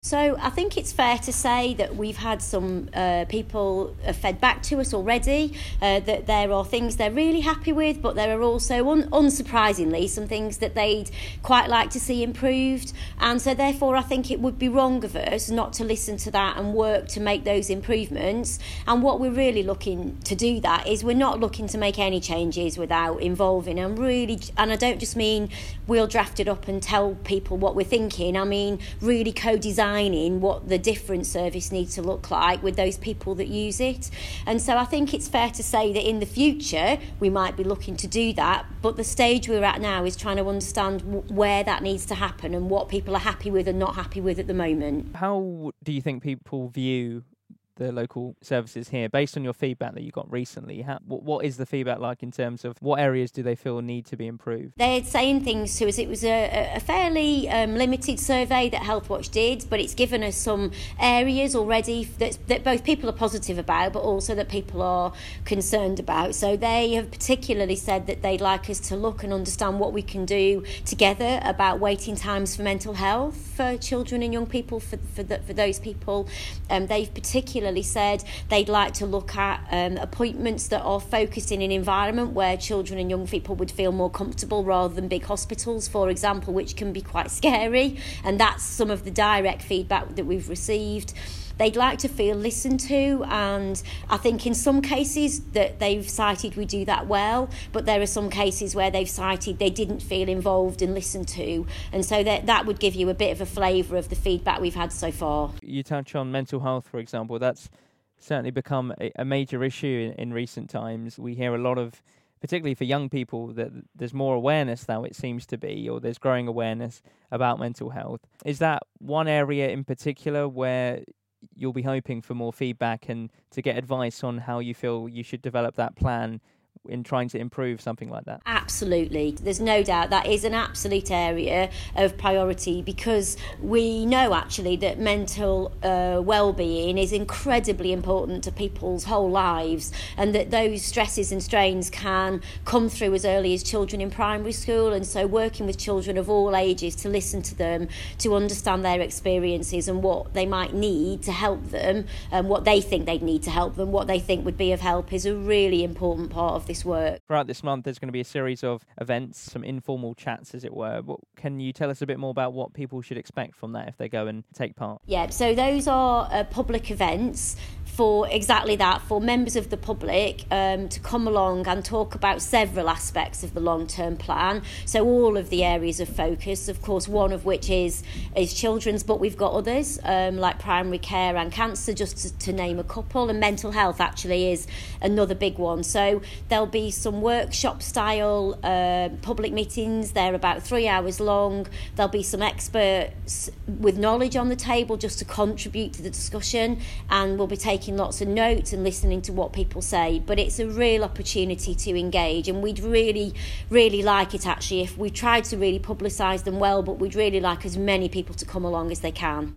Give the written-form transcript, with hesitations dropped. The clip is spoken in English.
So I think it's fair to say that we've had some people fed back to us already that there are things they're really happy with, but there are also, unsurprisingly, some things that they'd quite like to see improved. And so therefore I think it would be wrong of us not to listen to that and work to make those improvements. And what we're really looking to do that is we're not looking to make any changes without involving and I don't just mean we'll draft it up and tell people what we're thinking. I mean really co-designing what the different service needs to look like with those people that use it. And so I think it's fair to say that in the future we might be looking to do that, but the stage we're at now is trying to understand where that needs to happen and what people are happy with and not happy with at the moment. How do you think people view the local services here, based on your feedback that you got recently? What is the feedback like in terms of what areas do they feel need to be improved? They're saying things to us. It was a fairly limited survey that Healthwatch did, but it's given us some areas already that both people are positive about, but also that people are concerned about. So they have particularly said that they'd like us to look and understand what we can do together about waiting times for mental health for children and young people, for those people. They've particularly said they'd like to look at appointments that are focused in an environment where children and young people would feel more comfortable rather than big hospitals, for example, which can be quite scary. And that's some of the direct feedback that we've received. They'd like to feel listened to, and I think in some cases that they've cited we do that well, but there are some cases where they've cited they didn't feel involved and listened to, and so that would give you a bit of a flavour of the feedback we've had so far. You touch on mental health, for example. That's certainly become a major issue in recent times. We hear a lot of, particularly for young people, that there's more awareness now, it seems to be, or there's growing awareness about mental health. Is that one area in particular where you'll be hoping for more feedback and to get advice on how you feel you should develop that plan in trying to improve something like that? Absolutely. There's no doubt that is an absolute area of priority, because we know actually that mental well-being is incredibly important to people's whole lives, and that those stresses and strains can come through as early as children in primary school. And so working with children of all ages to listen to them, to understand their experiences and what they might need to help them, and what they think they'd need to help them, what they think would be of help, is a really important part of this work. Throughout this month, there's going to be a series of events, some informal chats, as it were. Can you tell us a bit more about what people should expect from that if they go and take part? Yeah, so those are public events for exactly that, for members of the public to come along and talk about several aspects of the long-term plan. So all of the areas of focus, of course, one of which is children's, but we've got others like primary care and cancer, just to name a couple, and mental health actually is another big one. So there'll be some workshop-style public meetings. They're about 3 hours long. There'll be some experts with knowledge on the table just to contribute to the discussion, and we'll be taking lots of notes and listening to what people say. But it's a real opportunity to engage, and we'd really, really like it actually if we tried to really publicise them well, but we'd really like as many people to come along as they can.